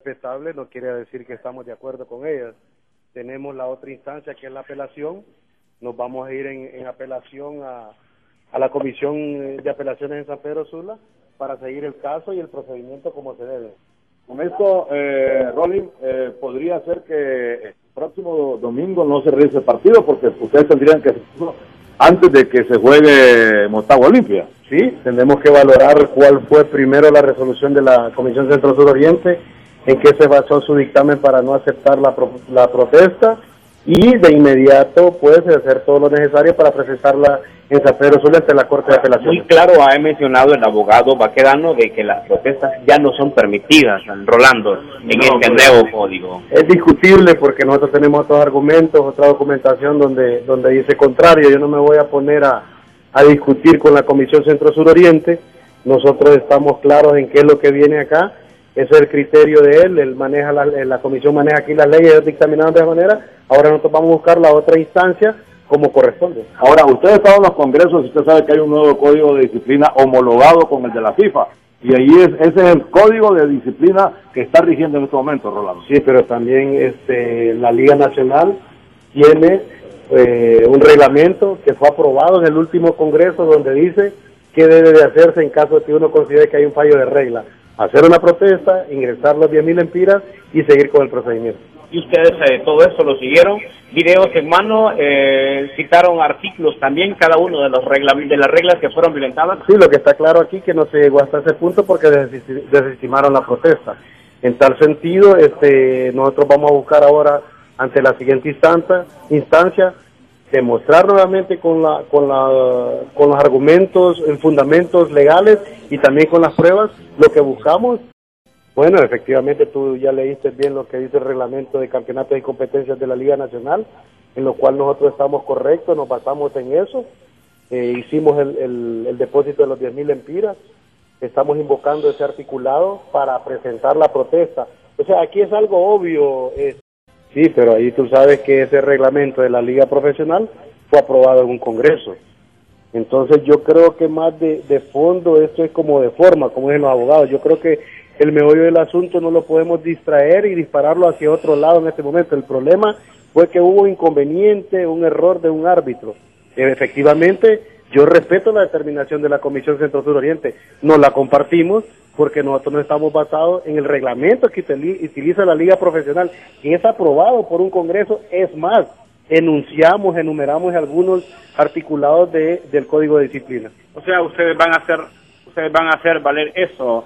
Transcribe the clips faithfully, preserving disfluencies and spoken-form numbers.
respetable no quiere decir que estamos de acuerdo con ellas. Tenemos la otra instancia que es la apelación. Nos vamos a ir en, en apelación a, a la Comisión de Apelaciones en San Pedro Sula para seguir el caso y el procedimiento como se debe. Con esto, eh, Rolling, eh, podría ser que el próximo domingo no se realice el partido porque ustedes tendrían que hacerlo antes de que se juegue Motagua Olimpia. Sí, tendremos que valorar cuál fue primero la resolución de la Comisión Centro Sur Oriente, en qué se basó su dictamen para no aceptar la, pro, la protesta, y de inmediato pues hacer todo lo necesario para presentarla en San Pedro Sula ante la Corte de Apelación. Muy claro ha mencionado el abogado Baquedano de que las protestas ya no son permitidas, Rolando, en no, este nuevo código. Es discutible porque nosotros tenemos otros argumentos, otra documentación donde donde dice contrario. Yo no me voy a poner a, a discutir con la Comisión Centro Sur Oriente. Nosotros estamos claros en qué es lo que viene acá. Ese es el criterio de él, él maneja la, la comisión maneja aquí las leyes, ellos dictaminaron de esa manera. Ahora nosotros vamos a buscar la otra instancia como corresponde. Ahora, usted ha estado en los congresos y usted sabe que hay un nuevo código de disciplina homologado con el de la FIFA, y ahí es ese es el código de disciplina que está rigiendo en este momento, Rolando. Sí, pero también este la Liga Nacional tiene eh, un reglamento que fue aprobado en el último congreso donde dice qué debe de hacerse en caso de que uno considere que hay un fallo de regla. Hacer una protesta, ingresar los diez mil empiras y seguir con el procedimiento. Y ustedes eh, todo eso lo siguieron, videos en mano, eh, citaron artículos también, cada uno de los regla de las reglas que fueron violentadas. Sí, lo que está claro aquí que no se llegó hasta ese punto porque desestimaron la protesta. En tal sentido, este, nosotros vamos a buscar ahora ante la siguiente instancia, instancia demostrar nuevamente con la con la con los argumentos, en fundamentos legales y también con las pruebas lo que buscamos. Bueno, efectivamente tú ya leíste bien lo que dice el reglamento de campeonatos y competencias de la Liga Nacional, en lo cual nosotros estamos correctos, nos basamos en eso, eh, hicimos el, el, el depósito de los diez mil empiras, estamos invocando ese articulado para presentar la protesta. O sea, aquí es algo obvio. Eh, Sí, pero ahí tú sabes que ese reglamento de la Liga Profesional fue aprobado en un congreso. Entonces yo creo que más de, de fondo esto es como de forma, como dicen los abogados. Yo creo que el meollo del asunto no lo podemos distraer y dispararlo hacia otro lado en este momento. El problema fue que hubo inconveniente, un error de un árbitro. Efectivamente, yo respeto la determinación de la Comisión Centro Sur Oriente, no la compartimos, porque nosotros no estamos basados en el reglamento que utiliza la Liga Profesional, que es aprobado por un Congreso. Es más, enunciamos, enumeramos algunos articulados de, del Código de Disciplina. O sea, ustedes van a hacer, ustedes van a hacer valer eso,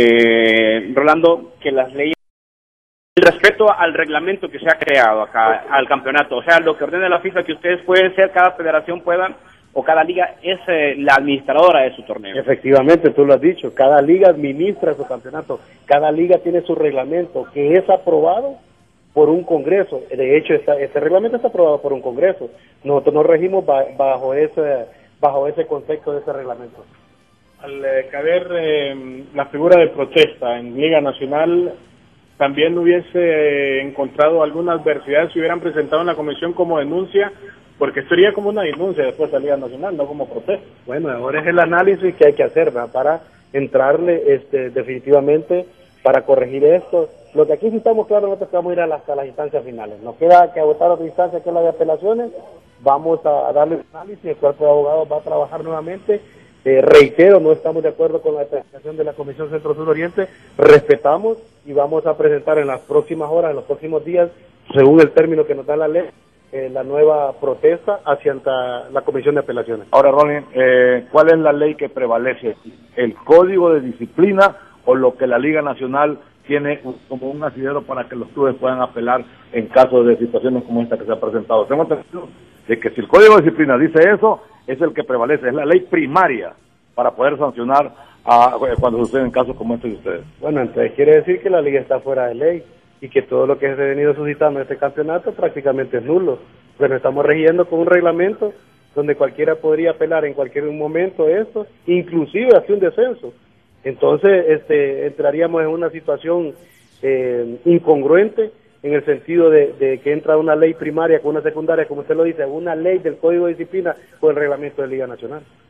eh, Rolando, que las leyes, el respeto al reglamento que se ha creado acá, al campeonato, o sea, lo que ordena la FIFA, que ustedes pueden ser, cada federación pueda, o cada liga es eh, la administradora de su torneo. Efectivamente, tú lo has dicho, cada liga administra su campeonato, cada liga tiene su reglamento que es aprobado por un congreso. De hecho, esta, este reglamento está aprobado por un congreso. Nosotros nos regimos ba bajo ese bajo ese concepto de ese reglamento. Al eh, caber eh, la figura de protesta en Liga Nacional, también hubiese eh, encontrado alguna adversidad si hubieran presentado en la comisión como denuncia, porque esto sería como una denuncia después de la Liga Nacional, no como protesta. Bueno, ahora es el análisis que hay que hacer, ¿verdad? Para entrarle este, definitivamente para corregir esto. Lo que aquí sí estamos claros, nosotros vamos a ir a las, a las instancias finales. Nos queda que agotar otra instancia que es la de apelaciones. Vamos a, a darle un análisis, el cuerpo de abogados va a trabajar nuevamente. Eh, reitero, no estamos de acuerdo con la determinación de la Comisión Centro Sur Oriente, respetamos y vamos a presentar en las próximas horas, en los próximos días, según el término que nos da la ley, Eh, la nueva protesta hacia la Comisión de Apelaciones. Ahora, Ronnie, eh, ¿cuál es la ley que prevalece? ¿El Código de Disciplina o lo que la Liga Nacional tiene como un asidero para que los clubes puedan apelar en caso de situaciones como esta que se ha presentado? Tengo entendido de que si el Código de Disciplina dice eso, es el que prevalece, es la ley primaria para poder sancionar a, cuando suceden casos como estos de ustedes. Bueno, entonces quiere decir que la Liga está fuera de ley y que todo lo que se ha venido suscitando en este campeonato prácticamente es nulo. Bueno, estamos regiendo con un reglamento donde cualquiera podría apelar en cualquier momento esto, inclusive hacia un descenso. Entonces, este, entraríamos en una situación eh, incongruente en el sentido de, de que entra una ley primaria con una secundaria, como usted lo dice, una ley del Código de Disciplina con el reglamento de Liga Nacional.